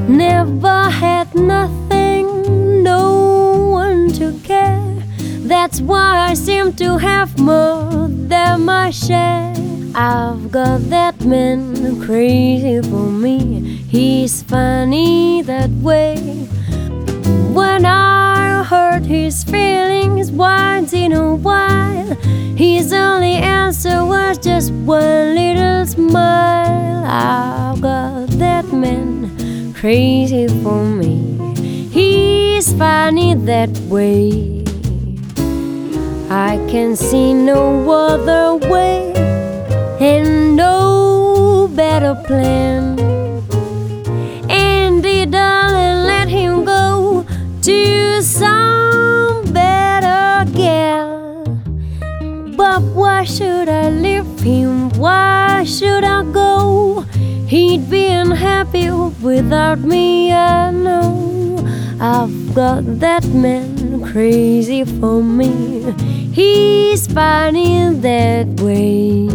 Never had nothing, no one to care. That's why I seem to have more than my share. I've got that man crazy for me. He's funny that way. When I hurt his feelings once in a while, his only answer was just one little smile. I've got that man crazy for me. He's funny that way. I can see no other way and no better plan. Andy, darling, let him go to some better girl. But why should I leave him? Why should I go? He'd be unhappy without me, I know. I've got that man crazy for me. He's funny that way.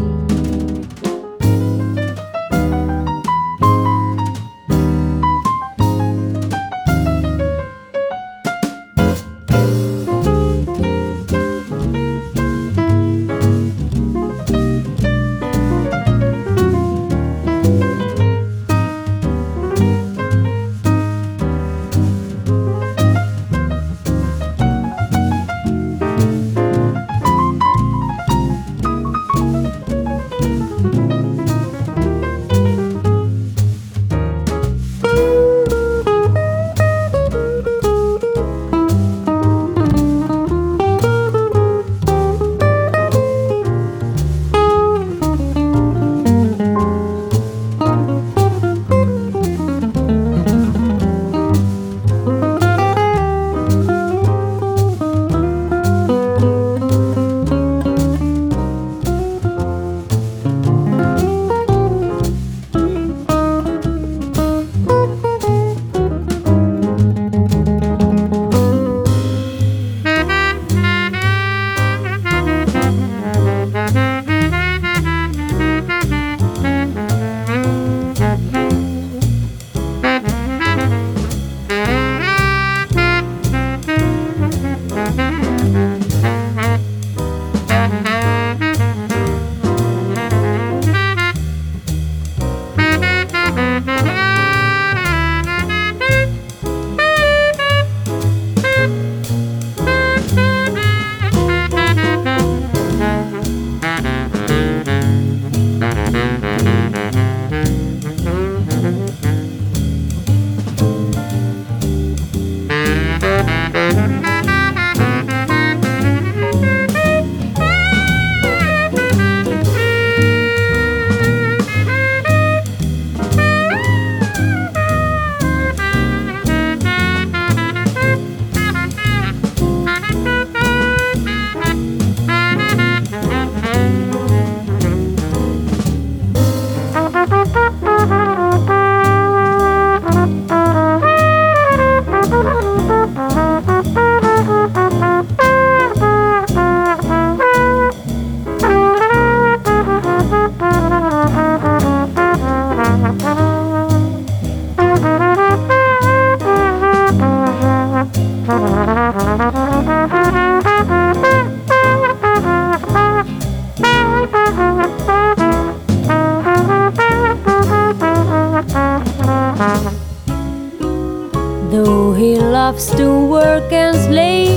Though he loves to work and slave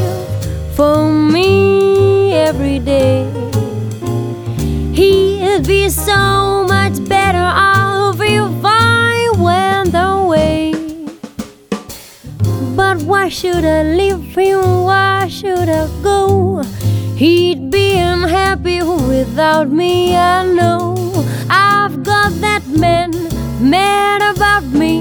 for me every day, he'd be so much better off if I went away. But why should I leave him? Why should I go? He'd be unhappy without me, I know. I've got that man mad about me.